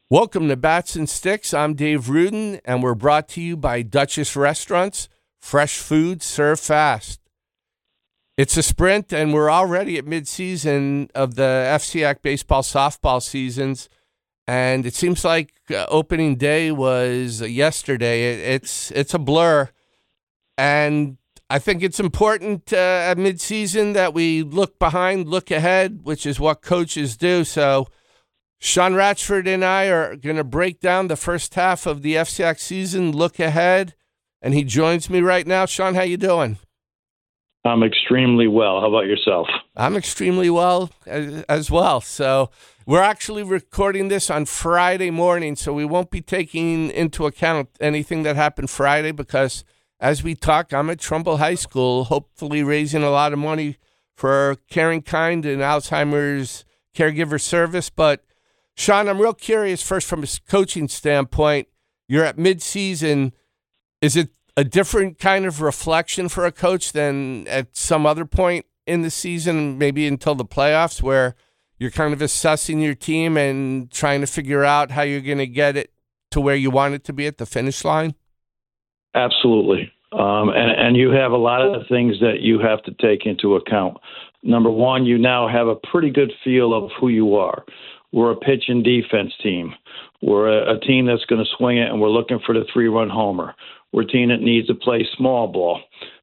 Welcome to Bats and Sticks. I'm Dave Rudin, and we're brought to you by Duchess Restaurants. Fresh food served fast. It's a sprint, and we're already at midseason of the FCIAC baseball softball seasons, and it seems like opening day was yesterday. It's a blur, and I think it's important at midseason that we look behind, look ahead, which is what coaches do. So Sean Ratchford and I are going to break down the first half of the FCIAC season, look ahead, and he joins me right now. Sean, how you doing? I'm extremely well. How about yourself? I'm extremely well as well. So we're actually recording this on Friday morning, so we won't be taking into account anything that happened Friday because as we talk, I'm at Trumbull High School, hopefully raising a lot of money for Caring Kind and Alzheimer's caregiver service. But Sean, I'm real curious first from a coaching standpoint. You're at midseason. Is it a different kind of reflection for a coach than at some other point in the season, maybe until the playoffs, where you're kind of assessing your team and trying to figure out how you're going to get it to where you want it to be at the finish line? Absolutely. And you have a lot of things that you have to take into account. Number one, you now have a pretty good feel of who you are. We're a pitch and defense team. We're a team that's going to swing it, and we're looking for the 3-run homer. We're a team that needs to play small ball.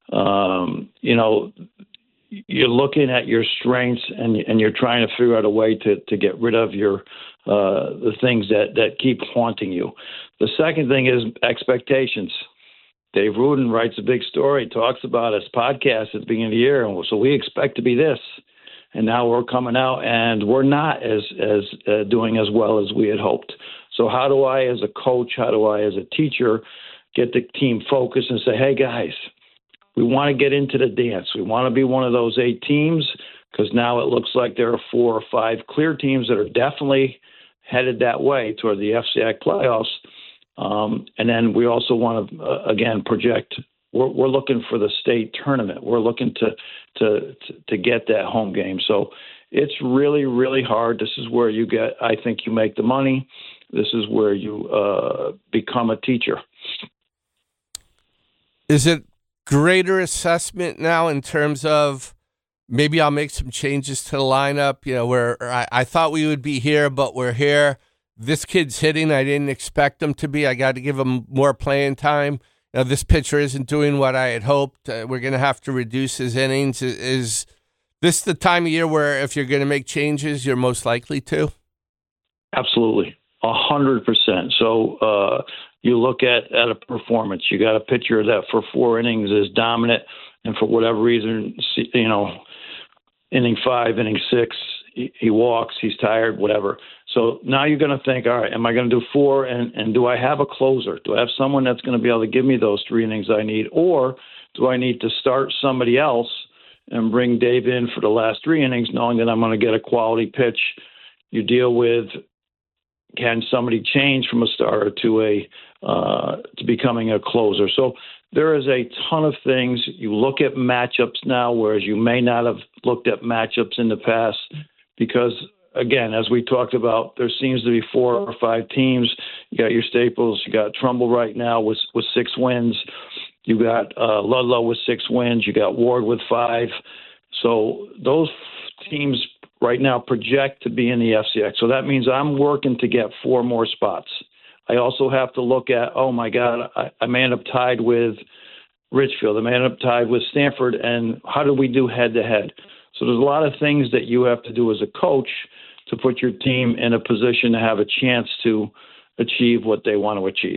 You're looking at your strengths, and you're trying to figure out a way to get rid of your the things that keep haunting you. The second thing is expectations. Dave Rudin writes a big story, talks about his podcast at the beginning of the year, and so we expect to be this. And now we're coming out, and we're not as doing as well as we had hoped. So how do I, as a coach, how do I, as a teacher, get the team focused and say, hey, guys, we want to get into the dance. We want to be one of those 8 teams because now it looks like there are 4 or 5 clear teams that are definitely headed that way toward the FCIAC playoffs. And then we also want to, again, project. We're looking for the state tournament. We're looking to get that home game. So it's really, really hard. This is where I think you make the money. This is where you become a teacher. Is it greater assessment now in terms of maybe I'll make some changes to the lineup, where I thought we would be here, but we're here. This kid's hitting. I didn't expect him to be. I got to give him more playing time. This pitcher isn't doing what I had hoped. We're going to have to reduce his innings. Is this the time of year where if you're going to make changes, you're most likely to? Absolutely. 100%. So you look at a performance. You got a pitcher that for 4 innings is dominant, and for whatever reason, inning 5, inning 6, he walks, he's tired, whatever. So now you're going to think, all right, am I going to do 4? And do I have a closer? Do I have someone that's going to be able to give me those 3 innings I need? Or do I need to start somebody else and bring Dave in for the last 3 innings, knowing that I'm going to get a quality pitch? You deal with, can somebody change from a starter to becoming a closer? So there is a ton of things. You look at matchups now, whereas you may not have looked at matchups in the past because, again, as we talked about, there seems to be 4 or 5 teams. You got your staples. You got Trumbull right now with 6 wins. You got Ludlow with 6 wins. You got Ward with 5. So those teams right now project to be in the FCIAC. So that means I'm working to get 4 more spots. I also have to look at, oh, my God, I may end up tied with Richfield. I may end up tied with Stanford. And how do we do head-to-head? So there's a lot of things that you have to do as a coach to put your team in a position to have a chance to achieve what they want to achieve.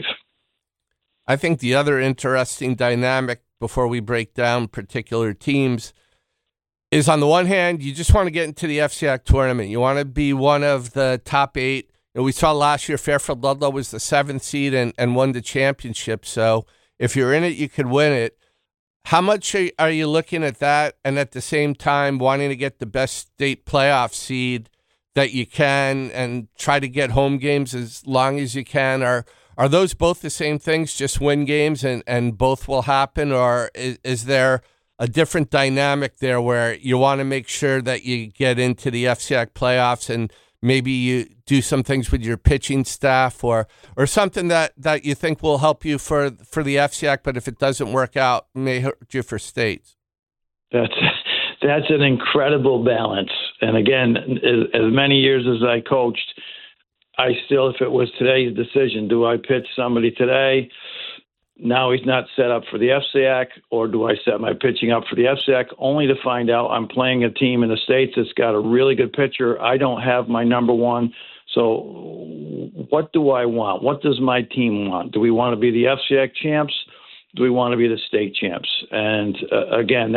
I think the other interesting dynamic before we break down particular teams is, on the one hand, you just want to get into the FCIAC tournament. You want to be one of the top 8. We saw last year Fairfield Ludlow was the 7th seed and won the championship. So if you're in it, you could win it. How much are you looking at that and at the same time wanting to get the best state playoff seed that you can and try to get home games as long as you can? Are those both the same things, just win games and both will happen? Or is there a different dynamic there where you want to make sure that you get into the FCIAC playoffs and maybe you do some things with your pitching staff or something that you think will help you for the FCIAC, but if it doesn't work out, may hurt you for states? That's an incredible balance. And again, as many years as I coached, I still, if it was today's decision, do I pitch somebody today? Now he's not set up for the FCIAC, or do I set my pitching up for the FCIAC only to find out I'm playing a team in the States that's got a really good pitcher. I don't have my number one. So what do I want? What does my team want? Do we want to be the FCIAC champs? Do we want to be the state champs? And again,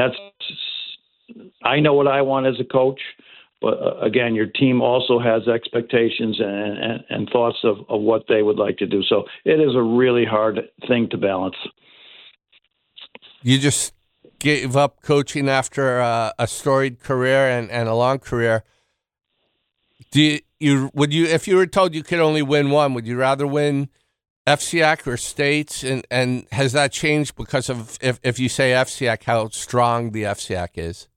I know what I want as a coach. But again, your team also has expectations and thoughts of what they would like to do. So it is a really hard thing to balance. You just gave up coaching after a storied career and a long career. Would you, if you were told you could only win one, would you rather win FCIAC or states? And has that changed because of if you say FCIAC, how strong the FCIAC is?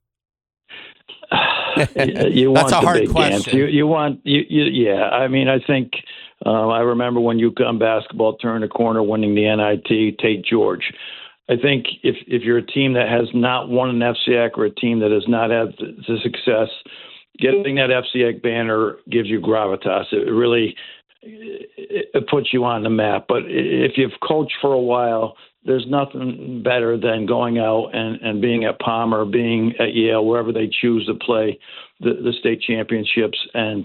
You That's want a hard big question. Dance. Yeah. I mean, I think I remember when UConn basketball turned a corner, winning the NIT. Tate George. I think if you're a team that has not won an FCIAC or a team that has not had the success, getting that FCIAC banner gives you gravitas. It really it puts you on the map. But if you've coached for a while, there's nothing better than going out and being at Palmer, being at Yale, wherever they choose to play the state championships and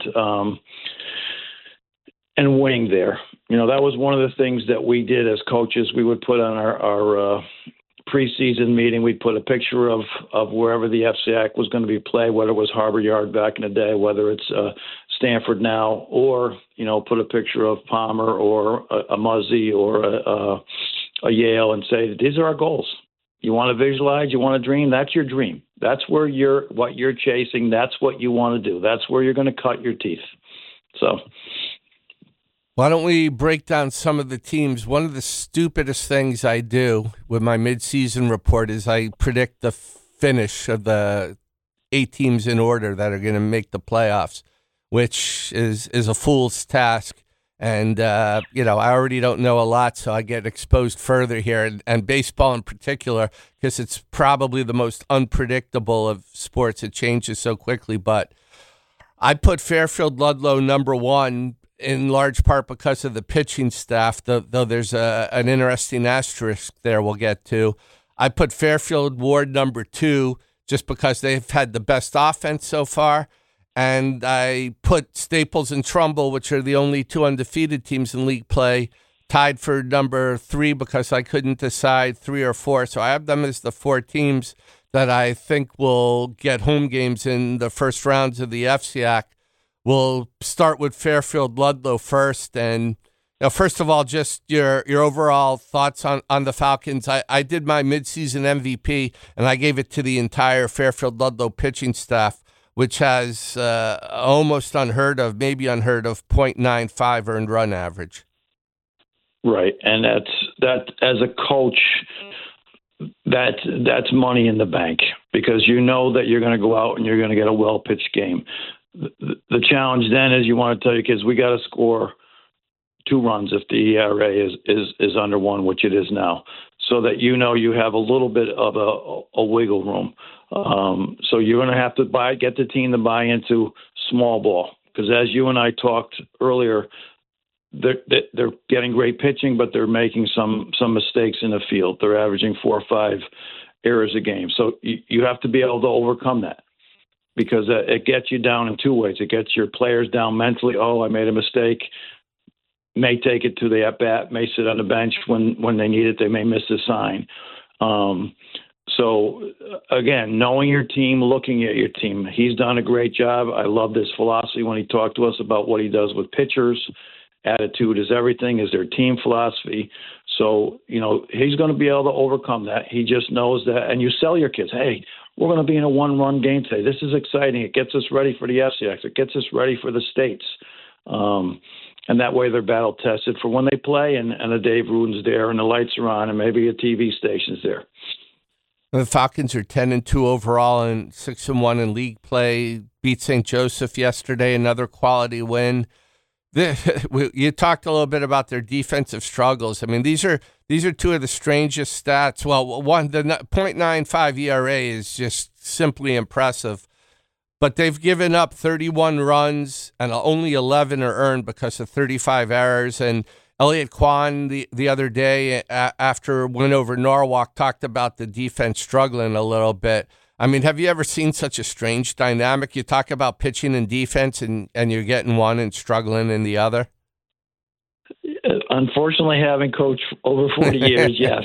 winning there. You know, that was one of the things that we did as coaches. We would put on our preseason meeting, we'd put a picture of wherever the FCIAC was going to be played, whether it was Harbor Yard back in the day, whether it's Stanford now, or, you know, put a picture of Palmer or a Muzzy or a Yale and say, these are our goals. You want to visualize, you want to dream, that's your dream. That's what you're chasing. That's what you want to do. That's where you're going to cut your teeth. So why don't we break down some of the teams? One of the stupidest things I do with my midseason report is I predict the finish of the 8 teams in order that are going to make the playoffs, which is a fool's task. And, I already don't know a lot, so I get exposed further here. And baseball in particular, because it's probably the most unpredictable of sports. It changes so quickly. But I put Fairfield Ludlow number 1 in large part because of the pitching staff, though there's an interesting asterisk there we'll get to. I put Fairfield Ward number 2 just because they've had the best offense so far. And I put Staples and Trumbull, which are the only 2 undefeated teams in league play, tied for number 3 because I couldn't decide 3 or 4. So I have them as the 4 teams that I think will get home games in the first rounds of the FCIAC. We'll start with Fairfield Ludlow first. And first of all, just your overall thoughts on the Falcons. I did my midseason MVP, and I gave it to the entire Fairfield Ludlow pitching staff, which has almost unheard of, maybe unheard of, .95 earned run average. Right, and that as a coach, that's money in the bank because you know that you're going to go out and you're going to get a well-pitched game. The challenge then is you want to tell your kids, we got to score 2 runs if the ERA is under 1, which it is now, so that you have a little bit of a wiggle room. So you're going to have to get the team to buy into small ball because as you and I talked earlier, they're getting great pitching, but they're making some mistakes in the field. They're averaging 4 or 5 errors a game. So you have to be able to overcome that because it gets you down in 2 ways. It gets your players down mentally. Oh, I made a mistake. May take it to the at-bat, may sit on the bench when they need it. They may miss a sign. So, again, knowing your team, looking at your team, he's done a great job. I love this philosophy when he talked to us about what he does with pitchers. Attitude is everything, is their team philosophy. So, he's going to be able to overcome that. He just knows that. And you sell your kids, hey, we're going to be in a 1-run game today. This is exciting. It gets us ready for the FCIAC. It gets us ready for the states. And that way they're battle tested for when they play and a Dave Ruden's there and the lights are on and maybe a TV station's there. The Falcons are 10-2 overall and 6-1 in league play. beat St. Joseph yesterday, another quality win. You talked a little bit about their defensive struggles. I mean, these are two of the strangest stats. Well, one, the .95 ERA is just simply impressive. But they've given up 31 runs, and only 11 are earned because of 35 errors. And Elliot Kwan the other day after a win over Norwalk talked about the defense struggling a little bit. I mean, have you ever seen such a strange dynamic? You talk about pitching and defense, and you're getting one and struggling in the other. Unfortunately, having coached over 40 years, yes.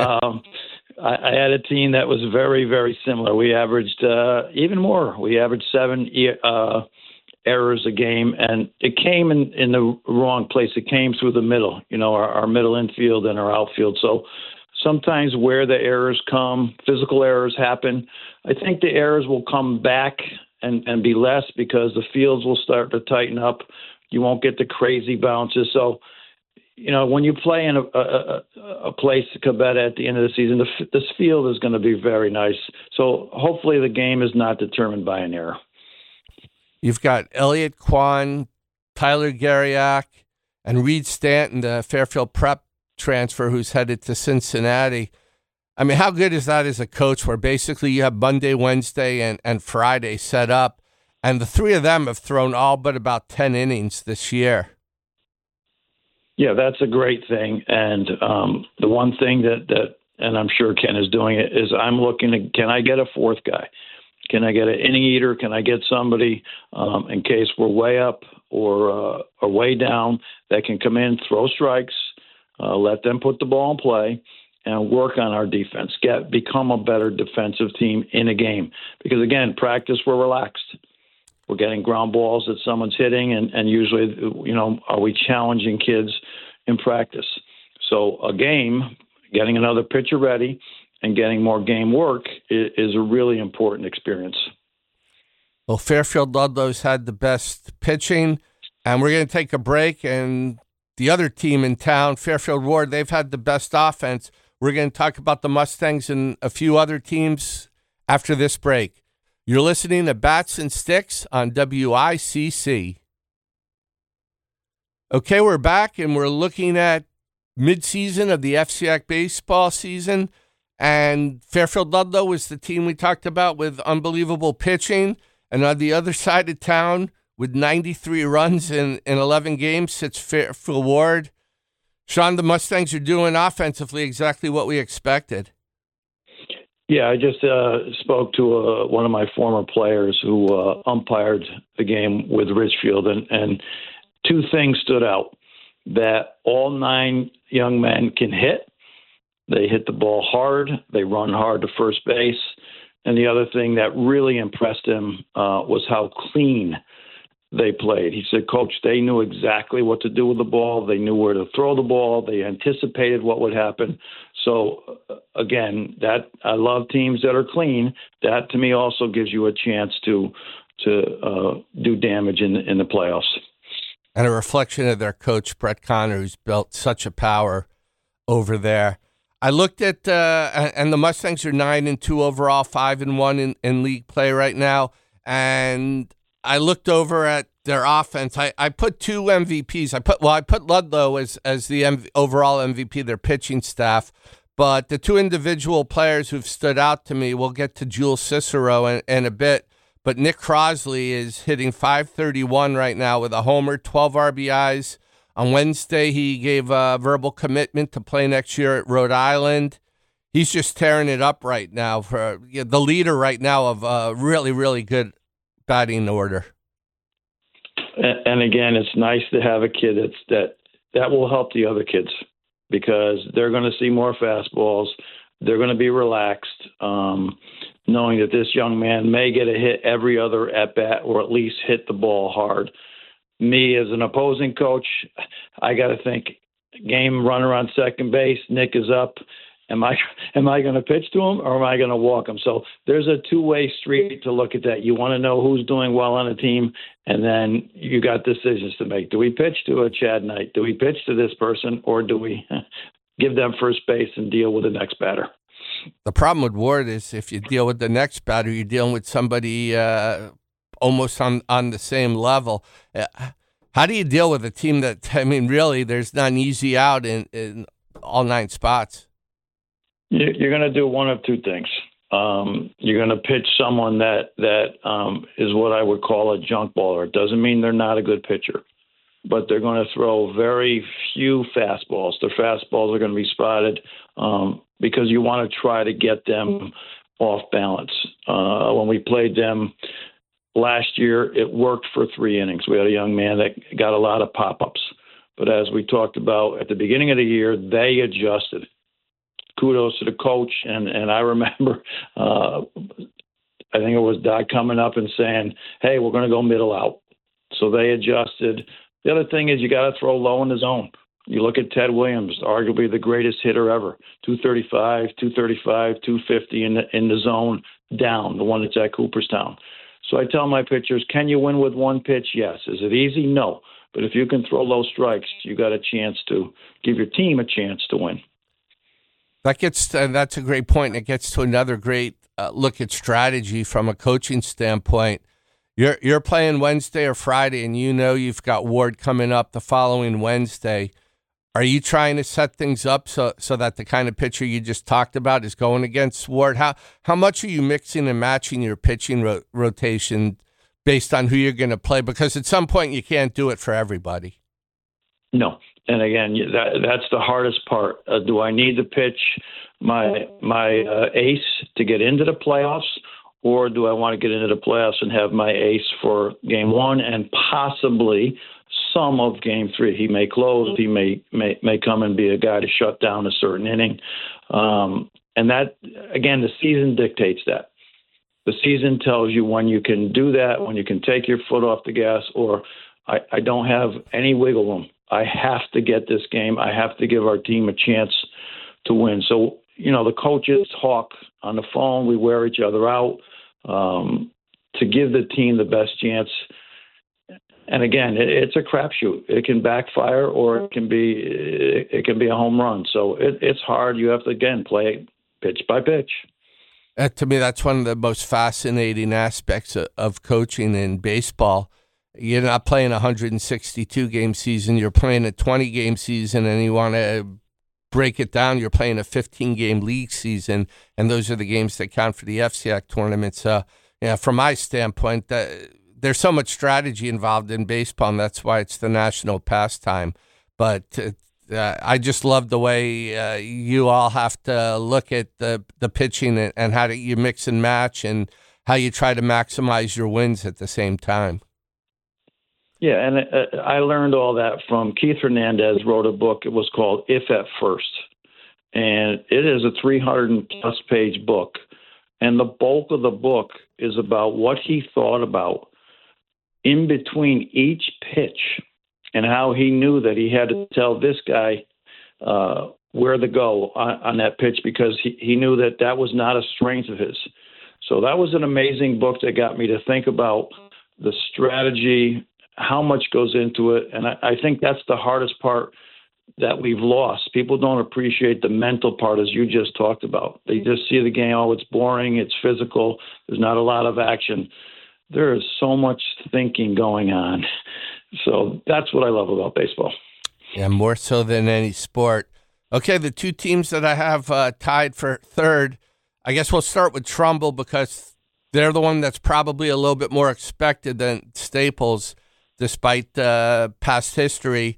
I had a team that was very, very similar. We averaged even more. We averaged 7 errors a game, and it came in the wrong place. It came through the middle, our middle infield and our outfield. So sometimes where the errors come, physical errors happen. I think the errors will come back and be less because the fields will start to tighten up. You won't get the crazy bounces. So, when you play in a place, Cabetta, at the end of the season, this field is going to be very nice. So hopefully the game is not determined by an error. You've got Elliot Kwan, Tyler Garriak, and Reed Stanton, the Fairfield Prep transfer who's headed to Cincinnati. I mean, how good is that as a coach where basically you have Monday, Wednesday, and Friday set up, and the three of them have thrown all but about 10 innings this year? Yeah, that's a great thing. And the one thing that, and I'm sure Ken is doing it, is I'm looking at, can I get a fourth guy? Can I get an inning eater? Can I get somebody in case we're way up or way down that can come in, throw strikes, let them put the ball in play, and work on our defense, become a better defensive team in a game. Because, again, practice, we're relaxed. We're getting ground balls that someone's hitting, and usually, are we challenging kids in practice? So a game, getting another pitcher ready and getting more game work is a really important experience. Well, Fairfield Ludlow's had the best pitching, and we're going to take a break. And the other team in town, Fairfield Ward, they've had the best offense. We're going to talk about the Mustangs and a few other teams after this break. You're listening to Bats and Sticks on WICC. Okay, we're back, and we're looking at midseason of the FCIAC baseball season. And Fairfield Ludlow was the team we talked about with unbelievable pitching. And on the other side of town, with 93 runs in 11 games, sits Fairfield Ward. Sean, the Mustangs are doing offensively exactly what we expected. Yeah, I just spoke to one of my former players who umpired the game with Richfield, and two things stood out. That all 9 young men can hit. They hit the ball hard. They run hard to first base. And the other thing that really impressed him was how clean they played. He said, Coach, they knew exactly what to do with the ball. They knew where to throw the ball. They anticipated what would happen. So, again, that I love teams that are clean. That, to me, also gives you a chance to do damage in the playoffs. And a reflection of their coach, Brett Connor, who's built such a power over there. I looked at, and the Mustangs are 9-2 overall, 5-1 in league play right now. And I looked over at their offense. I put 2 MVPs. I put Ludlow as the overall MVP, their pitching staff. But the 2 individual players who've stood out to me, we'll get to Jules Cicero in a bit. But Nick Crosley is hitting .531 right now with a homer, 12 RBIs. On Wednesday, he gave a verbal commitment to play next year at Rhode Island. He's just tearing it up right now for the leader right now of a really, really good batting order. And again, it's nice to have a kid that will help the other kids because they're going to see more fastballs. They're going to be relaxed, knowing that this young man may get a hit every other at bat or at least hit the ball hard. Me as an opposing coach, I got to think game runner on second base. Nick is up. Am I going to pitch to him or am I going to walk him? So there's a two-way street to look at that. You want to know who's doing well on a team, and then you got decisions to make. Do we pitch to a Chad Knight? Do we pitch to this person, or do we give them first base and deal with the next batter? The problem with Ward is if you deal with the next batter, you're dealing with somebody almost on the same level. How do you deal with a team that, I mean, really, there's not an easy out in all 9 spots? You're going to do one of two things. You're going to pitch someone that is what I would call a junk baller. It doesn't mean they're not a good pitcher, but they're going to throw very few fastballs. Their fastballs are going to be spotted because you want to try to get them off balance. When we played them last year, it worked for 3 innings. We had a young man that got a lot of pop-ups. But as we talked about at the beginning of the year, they adjusted. Kudos to the coach. And I remember, I think it was Doc coming up and saying, hey, we're going to go middle out. So they adjusted. The other thing is you got to throw low in the zone. You look at Ted Williams, arguably the greatest hitter ever, 235, 250 in the zone down, the one that's at Cooperstown. So I tell my pitchers, can you win with one pitch? Yes. Is it easy? No. But if you can throw low strikes, you got a chance to give your team a chance to win. That's a great point. It gets to another great look at strategy from a coaching standpoint. You're playing Wednesday or Friday, and you know you've got Ward coming up the following Wednesday. Are you trying to set things up so that the kind of pitcher you just talked about is going against Ward? How much are you mixing and matching your pitching rotation based on who you're going to play? Because at some point you can't do it for everybody. No. And again, that's the hardest part. Do I need to pitch my ace to get into the playoffs, or do I want to get into the playoffs and have my ace for game 1 and possibly some of game 3? He may close. He may come and be a guy to shut down a certain inning. And that, again, the season dictates that. The season tells you when you can do that, when you can take your foot off the gas, or I don't have any wiggle room. I have to get this game. I have to give our team a chance to win. So, the coaches talk on the phone. We wear each other out to give the team the best chance. And again, it's a crapshoot. It can backfire, or it can be a home run. So it's hard. You have to, again, play pitch by pitch. To me, that's one of the most fascinating aspects of coaching in baseball. You're not playing a 162-game season. You're playing a 20-game season, and you want to break it down. You're playing a 15-game league season, and those are the games that count for the FCIAC tournament. So, from my standpoint, there's so much strategy involved in baseball, and that's why it's the national pastime. But I just love the way you all have to look at the pitching and how you mix and match and how you try to maximize your wins at the same time. Yeah, and I learned all that from Keith Hernandez. Wrote a book. It was called If at First, and it is a 300-plus page book. And the bulk of the book is about what he thought about in between each pitch and how he knew that he had to tell this guy where to go on that pitch because he knew that was not a strength of his. So that was an amazing book that got me to think about the strategy, how much goes into it. And I think that's the hardest part that we've lost. People don't appreciate the mental part, as you just talked about. They just see the game, oh, it's boring, it's physical, there's not a lot of action. There is so much thinking going on. So that's what I love about baseball. Yeah, more so than any sport. Okay, the 2 teams that I have tied for third, I guess we'll start with Trumbull because they're the one that's probably a little bit more expected than Staples, despite past history.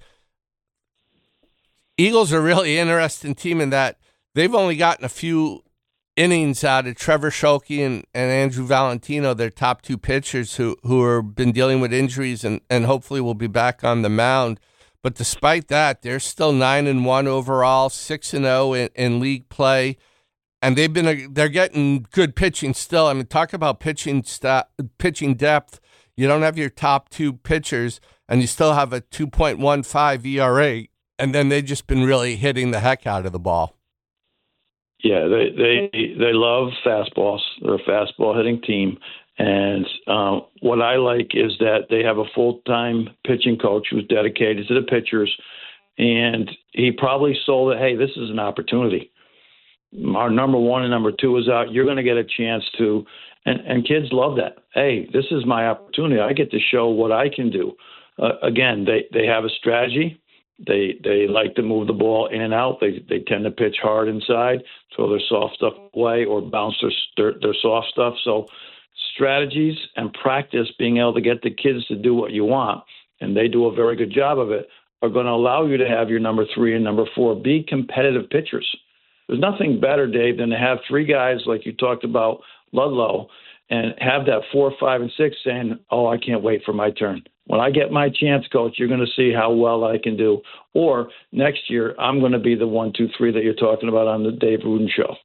Eagles are a really interesting team in that they've only gotten a few innings out of Trevor Schulte and Andrew Valentino, their top 2 pitchers who have been dealing with injuries and hopefully will be back on the mound. But despite that, they're still 9-1 overall, 6-0 in league play, and they're getting good pitching still. I mean, talk about pitching depth. You don't have your top 2 pitchers, and you still have a 2.15 ERA, and then they've just been really hitting the heck out of the ball. Yeah, they love fastballs. They're a fastball hitting team. And what I like is that they have a full-time pitching coach who's dedicated to the pitchers. And he probably sold it, hey, this is an opportunity. our number one and number two is out, you're going to get a chance to, and kids love that. Hey, this is my opportunity. I get to show what I can do. Again, they have a strategy. They like to move the ball in and out. They tend to pitch hard inside, throw their soft stuff away, or bounce their soft stuff. So strategies and practice, being able to get the kids to do what you want, and they do a very good job of it, are going to allow you to have your number 3 and number 4 be competitive pitchers. There's nothing better, Dave, than to have 3 guys like you talked about, Ludlow, and have that 4, 5, and 6 saying, "Oh, I can't wait for my turn. When I get my chance, coach, you're going to see how well I can do." Or next year, I'm going to be the 1, 2, 3 that you're talking about on the Dave Rudin show.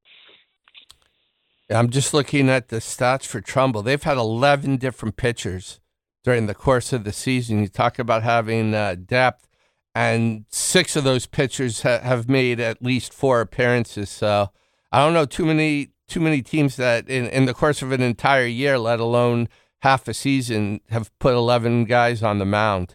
I'm just looking at the stats for Trumbull. They've had 11 different pitchers during the course of the season. You talk about having depth, and 6 of those pitchers have made at least 4 appearances. So I don't know too many teams that in the course of an entire year, let alone half a season, have put 11 guys on the mound.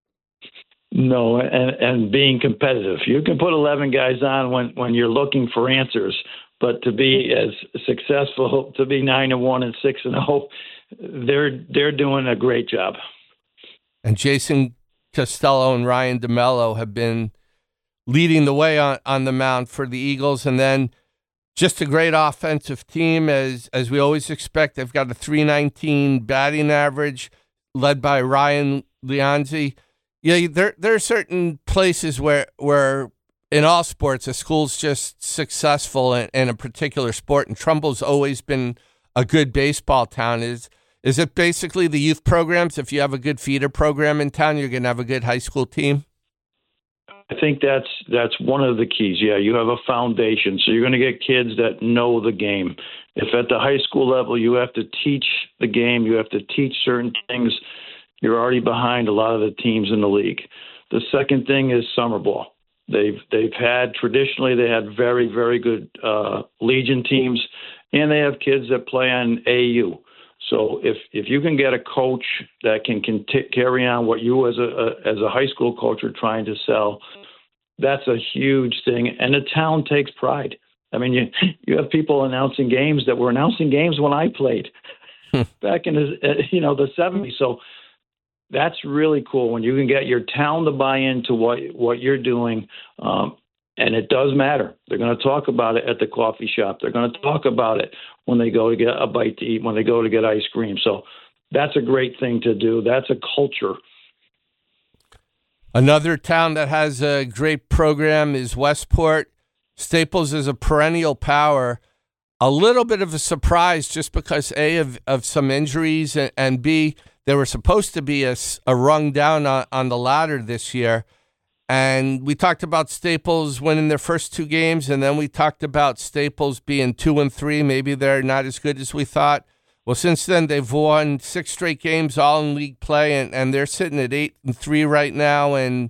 No, and being competitive. You can put 11 guys on when you're looking for answers, but to be as successful, to be 9-1 and 6-0, they're doing a great job. And Jason Costello and Ryan DeMello have been leading the way on the mound for the Eagles, and then just a great offensive team, as we always expect. They've got a .319 batting average, led by Ryan Leonzi. Yeah, there are certain places where in all sports, a school's just successful in a particular sport, and Trumbull's always been a good baseball town. Is it basically the youth programs? If you have a good feeder program in town, you're going to have a good high school team? I think that's one of the keys. Yeah, you have a foundation, so you're going to get kids that know the game. If at the high school level you have to teach the game, you have to teach certain things, you're already behind a lot of the teams in the league. The second thing is summer ball. They've had traditionally they had very, very good Legion teams, and they have kids that play on AU. So if you can get a coach that can carry on what you as a high school coach are trying to sell, that's a huge thing. And the town takes pride. I mean, you have people announcing games that were announcing games when I played back in the 70s. So that's really cool when you can get your town to buy into what you're doing. And it does matter. They're going to talk about it at the coffee shop. They're going to talk about it when they go to get a bite to eat, when they go to get ice cream. So that's a great thing to do. That's a culture. Another town that has a great program is Westport. Staples is a perennial power. A little bit of a surprise just because, A, of some injuries, and B, they were supposed to be a rung down on the ladder this year. And we talked about Staples winning their first 2 games, and then we talked about Staples being 2-3. Maybe they're not as good as we thought. Well, since then, they've won 6 straight games, all in league play, and they're sitting at 8-3 right now. And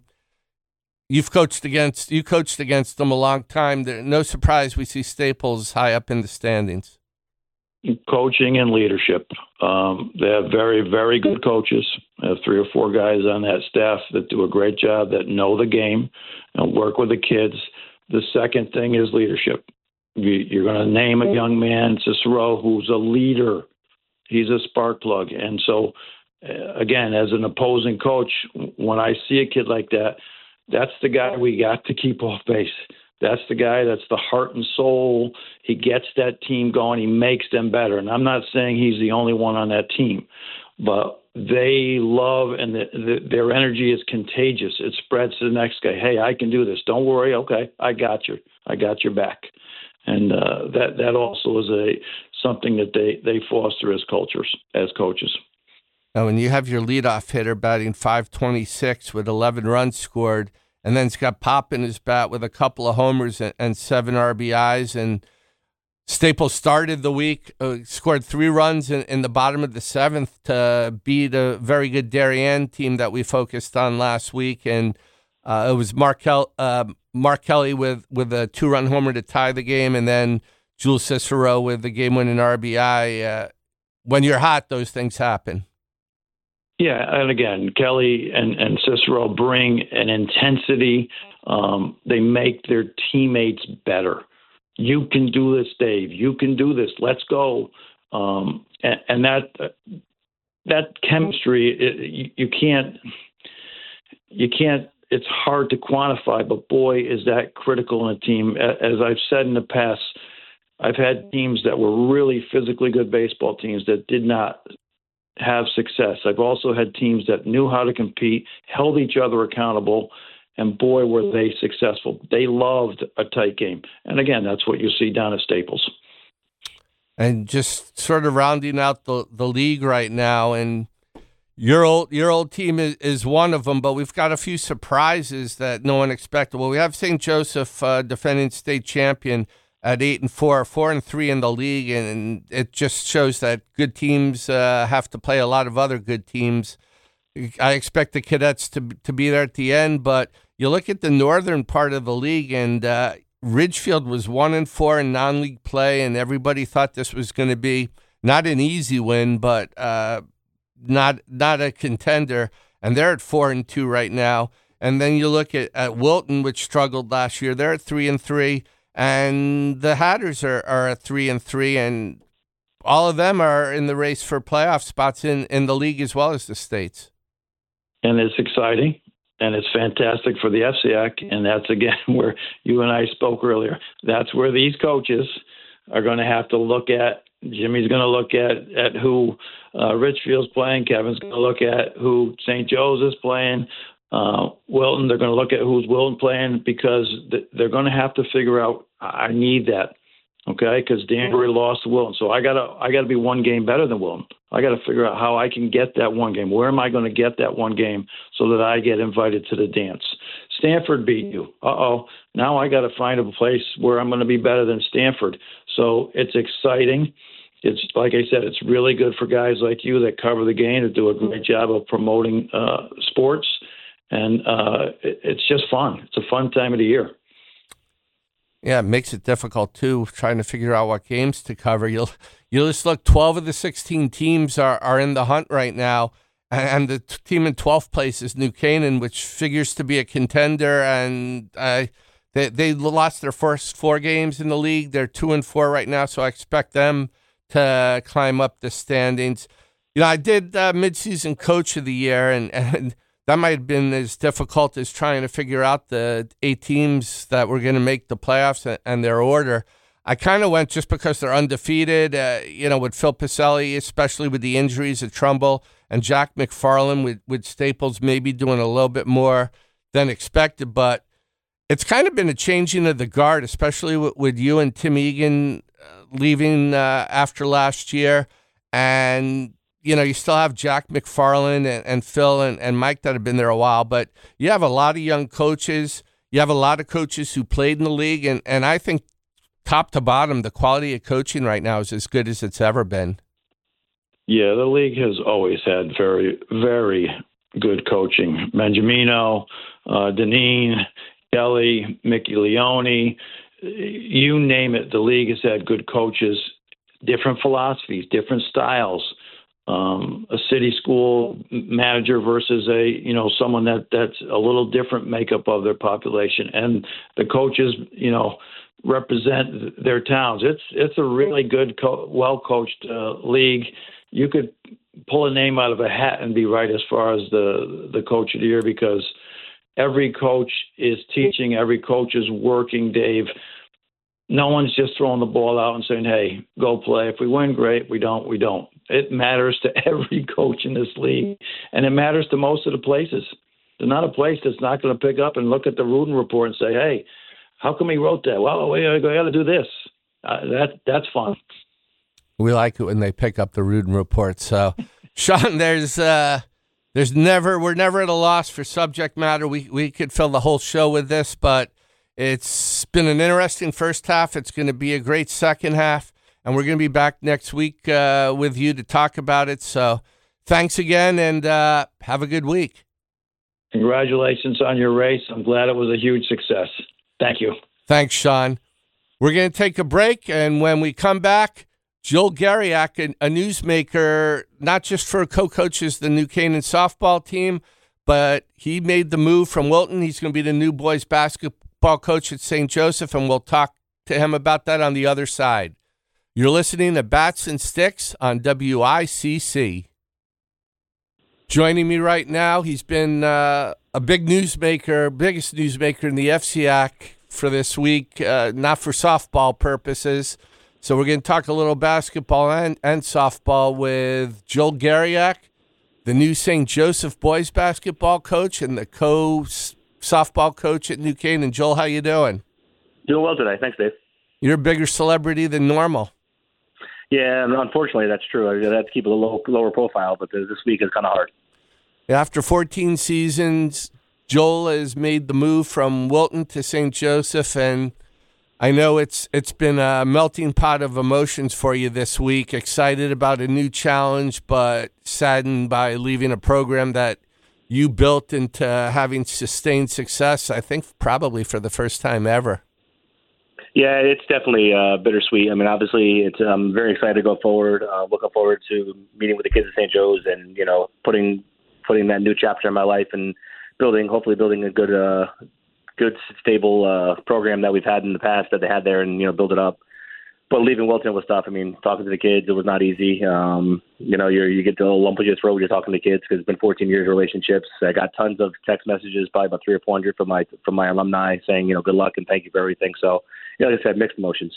you coached against them a long time. No surprise we see Staples high up in the standings. Coaching and leadership. They have very, very good coaches. They have 3 or 4 guys on that staff that do a great job, that know the game and work with the kids. The second thing is leadership. You're going to name a young man, Cicero, who's a leader. He's a spark plug. And so, again, as an opposing coach, when I see a kid like that, that's the guy we got to keep off base. That's the guy that's the heart and soul. He gets that team going. He makes them better. And I'm not saying he's the only one on that team, but they love, and their energy is contagious. It spreads to the next guy. Hey, I can do this. Don't worry. Okay, I got you. I got your back. And that also is something that they foster as coaches. Now, when you have your leadoff hitter batting .526 with 11 runs scored, and then he's got pop in his bat with a couple of homers and 7 RBIs. And Staples started the week, scored 3 runs in the bottom of the 7th to beat a very good Darien team that we focused on last week. And it was Mark Kelly with a 2-run homer to tie the game, and then Jules Cicero with the game-winning RBI. When you're hot, those things happen. Yeah, and again, Kelly and Cicero bring an intensity. They make their teammates better. You can do this, Dave. You can do this. Let's go. And that chemistry, you can't. It's hard to quantify, but boy, is that critical in a team. As I've said in the past, I've had teams that were really physically good baseball teams that did not have success. I've also had teams that knew how to compete, held each other accountable, and boy, were they successful. They loved a tight game. And again, that's what you see down at Staples. And just sort of rounding out the league right now, and your old team is one of them, but we've got a few surprises that no one expected. Well, we have St. Joseph, defending state champion, at 8-4, 4-3 in the league, and it just shows that good teams have to play a lot of other good teams. I expect the Cadets to be there at the end, but you look at the northern part of the league, and Ridgefield was 1-4 in non-league play, and everybody thought this was going to be not an easy win, but not a contender, and they're at 4-2 right now. And then you look at Wilton, which struggled last year. They're at 3-3. And the Hatters are at 3-3, and all of them are in the race for playoff spots in the league as well as the states. And it's exciting, and it's fantastic for the FCIAC, and that's, again, where you and I spoke earlier. That's where these coaches are going to have to look at. Jimmy's going to look at who Richfield's playing. Kevin's going to look at who St. Joe's is playing. Wilton, they're going to look at who's Wilton playing, because they're going to have to figure out, I need that, okay? Because Danbury lost to Wilton, so I gotta be one game better than Wilton. I got to figure out how I can get that one game. Where am I going to get that one game so that I get invited to the dance? Stanford beat you. Now I got to find a place where I'm going to be better than Stanford. So it's exciting. It's, like I said, it's really good for guys like you that cover the game, that do a great job of promoting sports. And it's just fun. It's a fun time of the year. Yeah, it makes it difficult, too, trying to figure out what games to cover. You'll just look, 12 of the 16 teams are in the hunt right now, and the team in 12th place is New Canaan, which figures to be a contender, and they lost their first 4 games in the league. They're 2-4 right now, so I expect them to climb up the standings. I did midseason coach of the year, and that might have been as difficult as trying to figure out the 8 teams that were going to make the playoffs and their order. I kind of went just because they're undefeated, with Phil Pacelli, especially with the injuries at Trumbull, and Jack McFarland with Staples maybe doing a little bit more than expected. But it's kind of been a changing of the guard, especially with you and Tim Egan leaving after last year. And you still have Jack McFarland and Phil and Mike that have been there a while, but you have a lot of young coaches. You have a lot of coaches who played in the league, and I think top to bottom, the quality of coaching right now is as good as it's ever been. Yeah, the league has always had very, very good coaching. Benjamino, Deneen, Kelly, Mickey Leone, you name it, the league has had good coaches, different philosophies, different styles. A city school manager versus someone that's a little different makeup of their population, and the coaches represent their towns. It's a really good, well coached league. You could pull a name out of a hat and be right as far as the coach of the year, because every coach is teaching, every coach is working, Dave. No one's just throwing the ball out and saying, hey, go play. If we win, great. We don't, we don't. It matters to every coach in this league, and it matters to most of the places. There's not a place that's not going to pick up and look at the Rudin report and say, hey, how come he wrote that? Well, we got to do this. That's fun. We like it when they pick up the Rudin report. So, Sean, we're never at a loss for subject matter. We could fill the whole show with this, but it's been an interesting first half. It's going to be a great second half, and we're going to be back next week with you to talk about it. So thanks again, and have a good week. Congratulations on your race. I'm glad it was a huge success. Thank you. Thanks, Sean. We're going to take a break, and when we come back, Joel Gariak, a newsmaker, not just for co-coaches the New Canaan softball team, but he made the move from Wilton. He's going to be the new boys basketball coach at St. Joseph, and we'll talk to to him about that on the other side. You're listening to Bats and Sticks on WICC. Joining me right now, he's been a big newsmaker, biggest newsmaker in the FCIAC for this week, not for softball purposes. So we're going to talk a little basketball and softball with Joel Garriak, the new St. Joseph boys basketball coach and the co-softball coach at New Canaan. Joel, how you doing? Doing well today. Thanks, Dave. You're a bigger celebrity than normal. Yeah, unfortunately, that's true. I had to keep a little lower profile, but this week is kind of hard. After 14 seasons, Joel has made the move from Wilton to St. Joseph, and I know it's been a melting pot of emotions for you this week. Excited about a new challenge, but saddened by leaving a program that you built into having sustained success, I think probably for the first time ever. Yeah, it's definitely bittersweet. I mean, obviously, I'm very excited to go forward. Looking forward to meeting with the kids at St. Joe's and, putting that new chapter in my life and hopefully building a good stable program that we've had in the past that they had there and, build it up. But leaving Wilton was tough. I mean, talking to the kids, it was not easy. You get the lump in your throat when you're talking to kids because it's been 14 years of relationships. I got tons of text messages, probably about 300 or 400 from my alumni saying, good luck and thank you for everything. So, like I said, mixed emotions.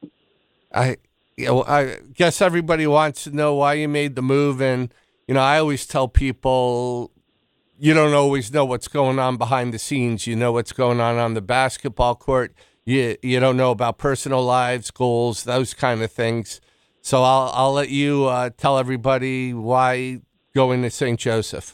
I guess everybody wants to know why you made the move. And, I always tell people you don't always know what's going on behind the scenes. You know what's going on the basketball court. You don't know about personal lives, goals, those kind of things. So I'll let you tell everybody why going to St. Joseph.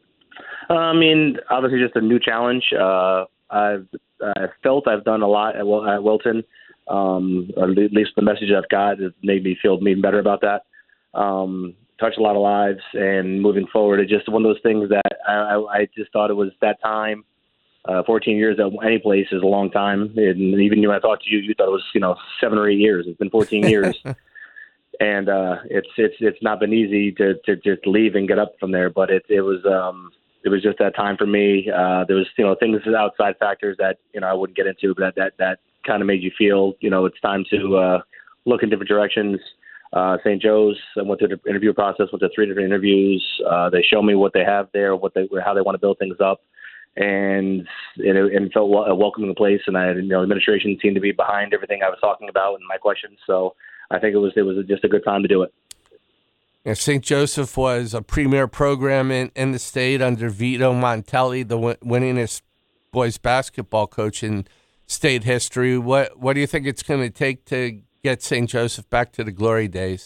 I mean, obviously just a new challenge. I felt I've done a lot at Wilton. At least the message I've got has made me feel even better about that. Touched a lot of lives, and moving forward, it's just one of those things that I just thought it was that time. 14 years at any place is a long time. And even when I talked to you, you thought it was, 7 or 8 years. It's been 14 years. And it's not been easy to just leave and get up from there. But it was just that time for me. There was, things outside factors that, I wouldn't get into, but that kind of made you feel, it's time to look in different directions. St. Joe's, I went through the interview process, went to 3 different interviews. They show me what they have there, how they want to build things up. And it felt a welcoming place, and administration seemed to be behind everything I was talking about and my questions. So I think it was just a good time to do it. Yeah, St. Joseph was a premier program in the state under Vito Montelli, the winningest boys basketball coach in state history. What do you think it's going to take to get St. Joseph back to the glory days?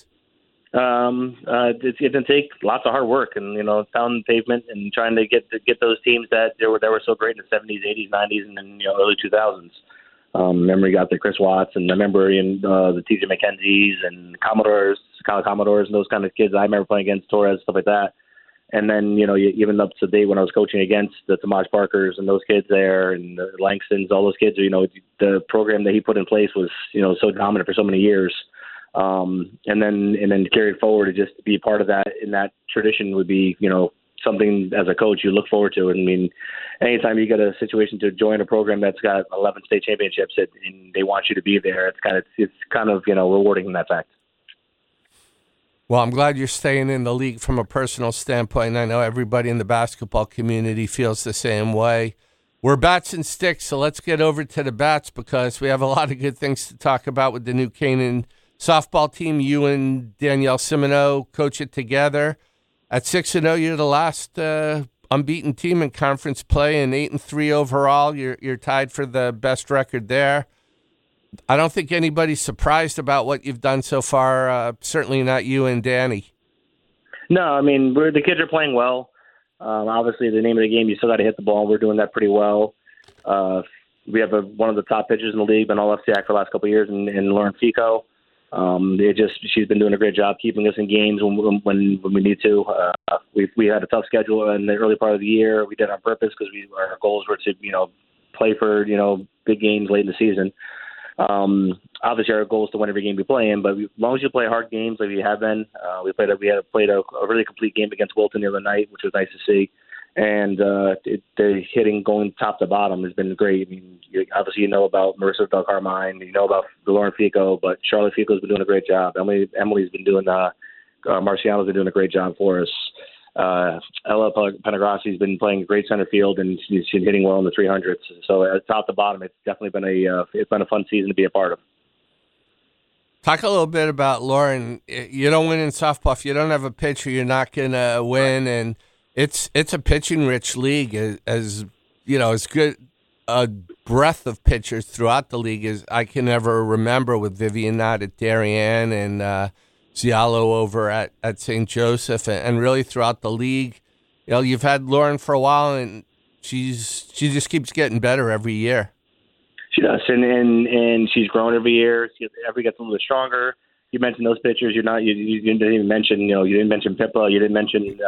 It's going to take lots of hard work and, pounding pavement and trying to get those teams that were so great in the 70s, 80s, 90s, and then, early 2000s. Remember, you got the Chris Watts, and I remember the TJ McKenzie's and Commodores, Kyle Commodores, and those kind of kids I remember playing against, Torres, stuff like that. And then, even up to date when I was coaching against the Tomas Parkers and those kids there and the Langstons, all those kids, the program that he put in place was, so dominant for so many years. And then carried forward to just be part of that in that tradition would be, something as a coach you look forward to. I mean, anytime you get a situation to join a program that's got 11 state championships and they want you to be there, it's kind of rewarding in that fact. Well, I'm glad you're staying in the league from a personal standpoint. I know everybody in the basketball community feels the same way. We're Bats and Sticks, so let's get over to the Bats because we have a lot of good things to talk about with the New Canaan softball team. You and Danielle Simoneau coach it together. At 6-0, you're the last unbeaten team in conference play, and 8-3 overall. You're tied for the best record there. I don't think anybody's surprised about what you've done so far. Certainly not you and Danny. No, I mean the kids are playing well. Obviously, the name of the game, you still got to hit the ball. We're doing that pretty well. We have one of the top pitchers in the league, been all FCIAC for the last couple of years, in Lauren Fico. She's been doing a great job keeping us in games when we need to. We had a tough schedule in the early part of the year. We did it on purpose because our goals were to play for big games late in the season. Obviously, our goal is to win every game we play in, but as long as you play hard games like we have been, we played a really complete game against Wilton the other night, which was nice to see. and the hitting going top to bottom has been great. I mean, obviously you know about Marissa Del Carmine, you know about Lauren Fico, but Charlotte Fico's been doing a great job. Emily's been doing Marciano's been doing a great job for us. Ella Penegrassi's been playing great center field, and she's hitting well in the 300s. So top to bottom, it's definitely been a fun season to be a part of. Talk a little bit about Lauren. You don't win in softball. If you don't have a pitcher, you're not going to win. And it's a pitching-rich league. As you know, as good a breadth of pitchers throughout the league as I can ever remember, with Vivian Knott at Darien and Zialo over at St. Joseph, and really throughout the league. You know, you've had Lauren for a while, and she just keeps getting better every year. She does, and she's grown every year. She gets a little bit stronger. You mentioned those pitchers. You didn't even mention. You didn't mention Pippa. You didn't mention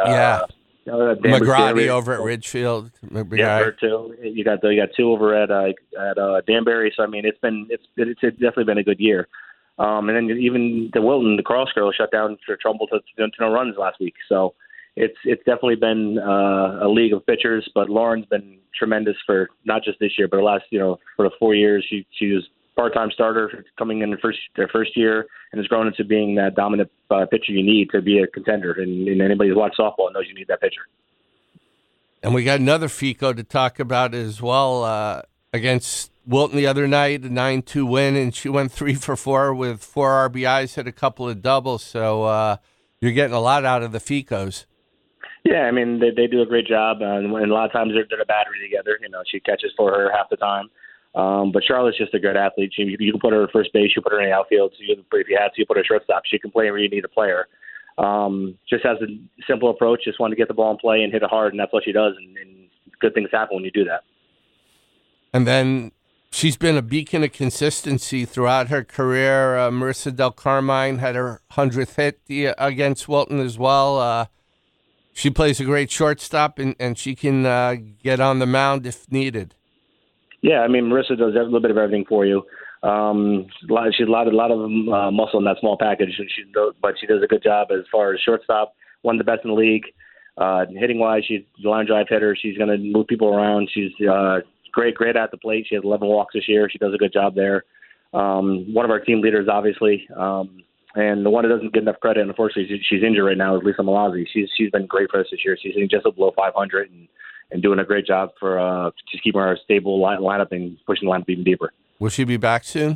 McGrady over at Ridgefield. Yeah, her too. You got two over at Danbury. So I mean, it's definitely been a good year. And then even the Wilton, the Cross girl, shut down for Trumbull to no runs last week. So it's definitely been a league of pitchers. But Lauren's been tremendous for not just this year, but the last for the 4 years. She was part-time starter coming in their first year, and has grown into being that dominant pitcher you need to be a contender. And anybody who's watched softball knows you need that pitcher. And we got another FICO to talk about as well against Wilton the other night, a 9-2 win, and she went 3 for 4 with 4 RBIs, hit a couple of doubles. So you're getting a lot out of the FICOs. Yeah, I mean, they do a great job, and a lot of times they're a battery together. She catches for her half the time. But Charlotte's just a good athlete. You can put her at first base, you put her in the outfield. So if you had to, you put her at shortstop. She can play where you need a player. Just has a simple approach, just want to get the ball in play and hit it hard, and that's what she does. And good things happen when you do that. And then she's been a beacon of consistency throughout her career. Marissa Del Carmine had her 100th hit against Wilton as well. She plays a great shortstop, and she can get on the mound if needed. Yeah, I mean, Marissa does a little bit of everything for you. She's a lot of muscle in that small package, but she does a good job as far as shortstop. One of the best in the league. Hitting wise, she's a line drive hitter. She's going to move people around. She's great at the plate. She has 11 walks this year. She does a good job there. One of our team leaders, obviously. And the one that doesn't get enough credit, and unfortunately she's injured right now, is Lisa Malazzi. She's been great for us this year. She's hitting just below 500 and doing a great job for just keeping our stable lineup and pushing the lineup even deeper. Will she be back soon?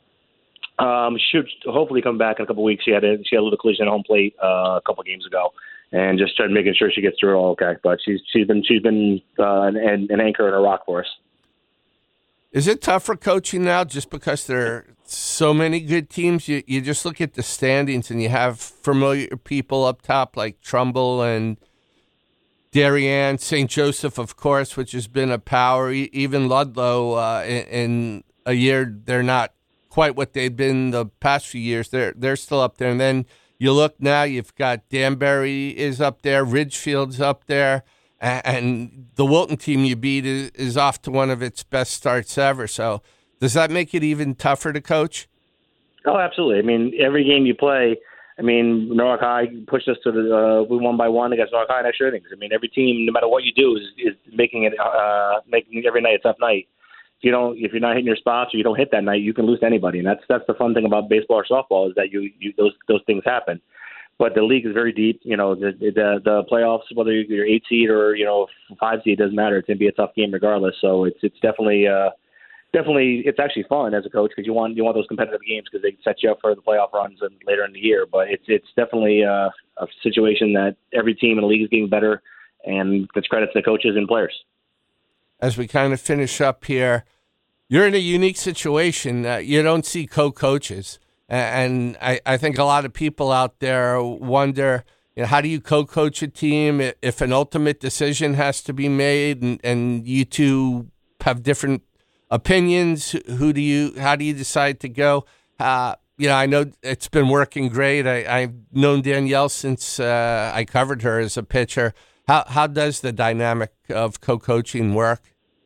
Should hopefully come back in a couple of weeks. She had a little collision at home plate a couple of games ago, and just started making sure she gets through it all okay. But she's been an anchor and a rock for us. Is it tough for coaching now, just because there are so many good teams? You just look at the standings and you have familiar people up top like Trumbull and Darien, St. Joseph, of course, which has been a power. Even Ludlow, in a year, they're not quite what they've been the past few years. They're still up there. And then you look now, you've got Danbury is up there, Ridgefield's up there, and the Wilton team you beat is off to one of its best starts ever. So does that make it even tougher to coach? Oh, absolutely. I mean, every game you play, Norwalk High pushed us to we won by 1 against Norwalk High in extra innings. I mean, every team, no matter what you do, is making every night a tough night. If you're not hitting your spots or you don't hit that night, you can lose to anybody, and that's the fun thing about baseball or softball, is that those things happen. But the league is very deep. The playoffs, whether you're 8 seed or 5 seed, doesn't matter. It's gonna be a tough game regardless. So it's definitely it's actually fun as a coach, because you want those competitive games, because they set you up for the playoff runs and later in the year. But it's definitely a situation that every team in the league is getting better, and it's credit to the coaches and players. As we kind of finish up here, you're in a unique situation. You don't see co-coaches. And I think a lot of people out there wonder, how do you co-coach a team if an ultimate decision has to be made and you two have different opinions? How do you decide to go? I know it's been working great. I've known Danielle since I covered her as a pitcher. How does the dynamic of co-coaching work?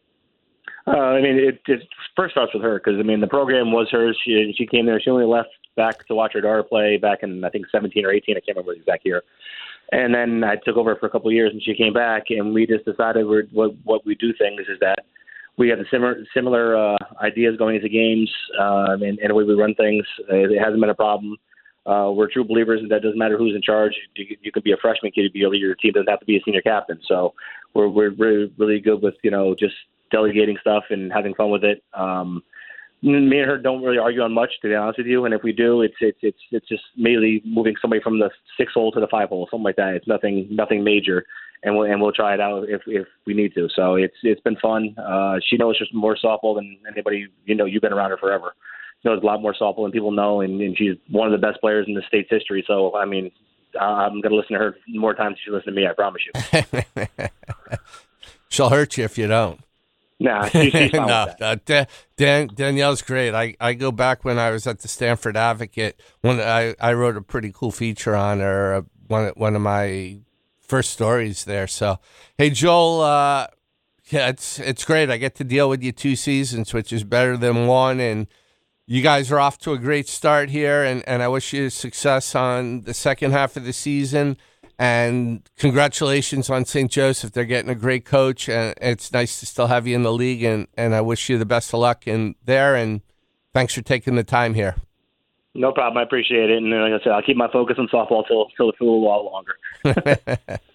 It first starts with her, because the program was hers. She came there. She only left back to watch her daughter play back in, I think, 17 or 18. I can't remember the exact year. And then I took over for a couple of years, and she came back, and we just decided what we do things is that we have the similar ideas going into games and the way we run things. It hasn't been a problem. We're true believers in that it doesn't matter who's in charge. You could be a freshman kid, be a leader. Your team doesn't have to be a senior captain. So we're really good with just delegating stuff and having fun with it. Me and her don't really argue on much, to be honest with you. And if we do, it's just mainly moving somebody from the 6 hole to the 5 hole, something like that. It's nothing major, and we'll try it out if we need to. So it's been fun. She knows just more softball than anybody. You've been around her forever. She knows a lot more softball than people know, and she's one of the best players in the state's history. So I mean, I'm going to listen to her more times than she listens to me. I promise you. She'll hurt you if you don't. Nah, she's fine no, with that. Danielle's great. I go back when I was at the Stanford Advocate when I wrote a pretty cool feature on her, one of my first stories there. So, hey, Joel, yeah, it's great. I get to deal with you 2 seasons, which is better than 1, and you guys are off to a great start here, and I wish you success on the second half of the season. And congratulations on St. Joseph. They're getting a great coach, and it's nice to still have you in the league, and I wish you the best of luck in there, and thanks for taking the time here. No problem. I appreciate it. And like I said, I'll keep my focus on softball till a little while longer.